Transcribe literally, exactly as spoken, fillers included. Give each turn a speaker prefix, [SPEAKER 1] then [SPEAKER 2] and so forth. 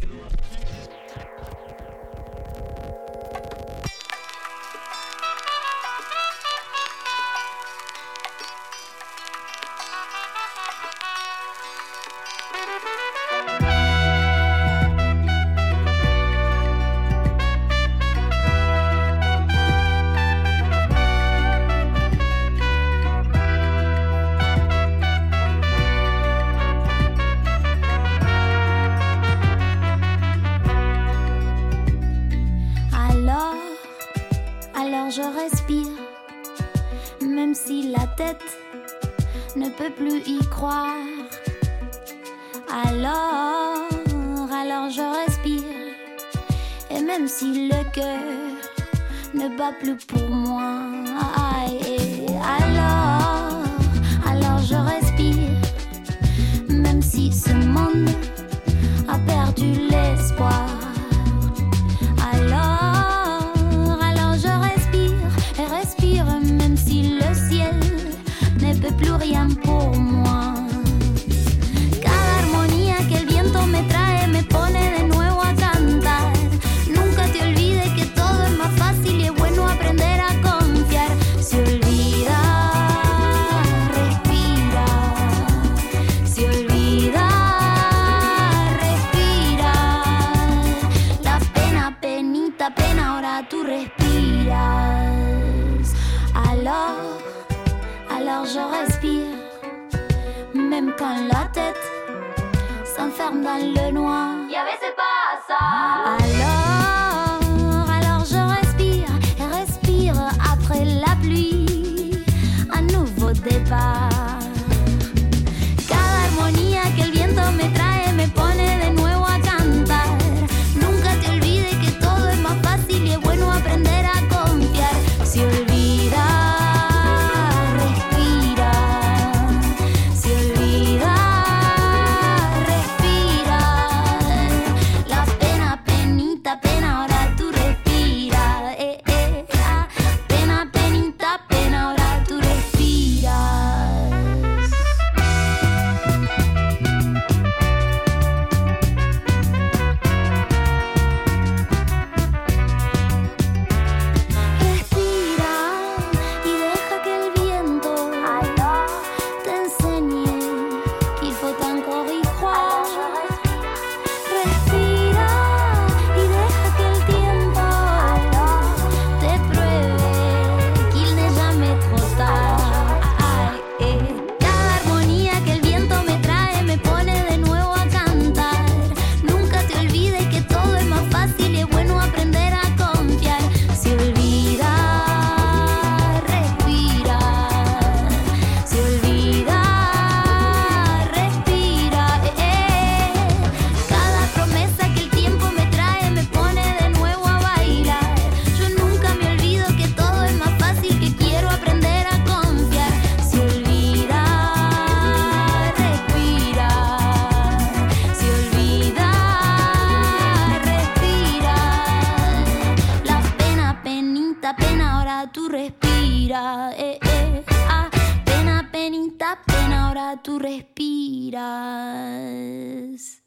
[SPEAKER 1] Alors je respire, même si la tête ne peut plus y croire. Alors, alors je respire, et même si le cœur ne bat plus pour moi. Alors, alors je respire, même si ce monde a perdu l'espoir. Ne peut plus rien pour moi. Cada armonía que el viento me trae me pone de nuevo a cantar. Nunca te olvides que todo es más fácil y es bueno aprender a confiar. Se olvida, respira. Se olvida, respira. La pena, penita, pena, ahora tú respiras. Alors Alors je respire, même quand la tête s'enferme dans le noir. Y a veces pasa. Alors, alors je respire, et respire après la pluie, un nouveau départ. Cada armonía que el viento me trae me pone de nuevo a cantar. Nunca te olvides que todo es más fácil y es bueno aprender a confiar. Se olvida. Tú respira, eh, eh, ah, pena, penita, pena, ahora tú respiras.